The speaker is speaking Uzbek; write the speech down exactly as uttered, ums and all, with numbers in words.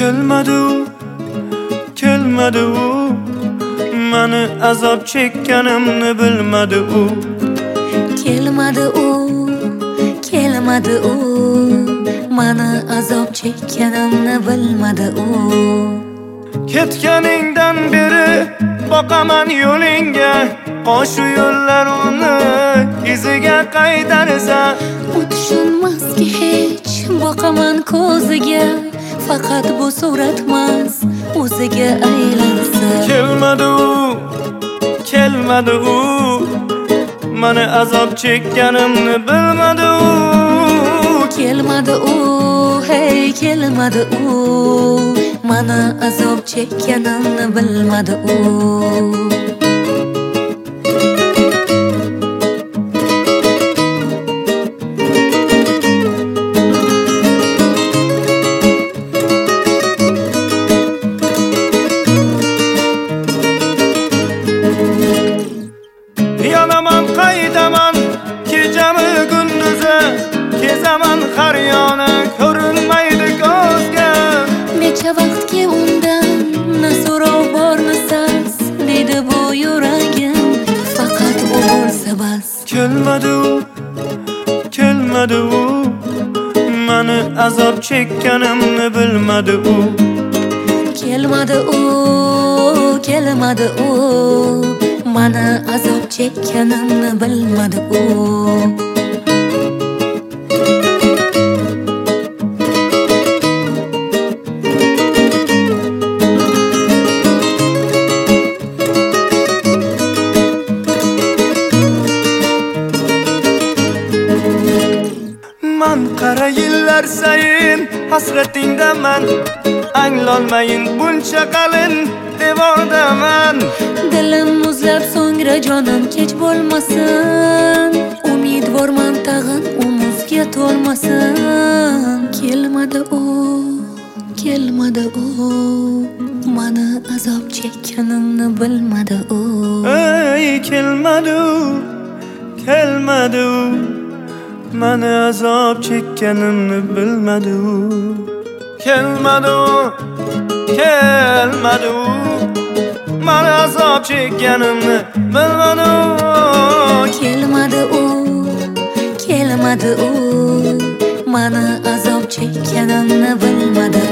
kelmadi u, kelmadi u, mani azob chekkanimni bilmadi u. Kelmadi u, kelmadi u, mani azob chekkanimni bilmadi u. Ketganingdan beri boqaman yo'lingga, qo'shu yo'llar uni iziga qaytarsa. U tushunmaski hech boqaman ko'ziga, faqat bu suratmas o'ziga aylansa. Kelmadi u, kelmadi u, mani azob chekkanimni bilmadi u. Kelmadi u, hey kelmadi u, mani azob chekkanimni bilmadi u. Yonaman qaydaman kechami kunduzi, kezaman har yona ko'rinmaydi ko'zga. Necha vaqtga undan na so'rov bormi sas, deydi bu yuragim, faqat u bo'lsa bas. Kelmadi u, kelmadi u, mani azob chekkanimni bilmadi u. Kelmadi u, kelmadi u, mani azob chekkanimni bilmadi u. Man qara yillar sayin hasratingdaman, anglolmayin buncha qalin devordaman. Dilim muzlab so'ngra jonim kech bo'lmasin, umidvorman tag'in u muzga to'lmasin. Kelmadi u, kelmadi u, mani azob chekkanimni bilmadi u. Ey kelmadi u, kelmadi u, mani azob chekkanimni bilmadi u. Kelmadi u, kelmadi u, mani azob chekkanimni bilmadi u. Kelmadi u, kelmadi u, mani azob chekkanimni bilmadi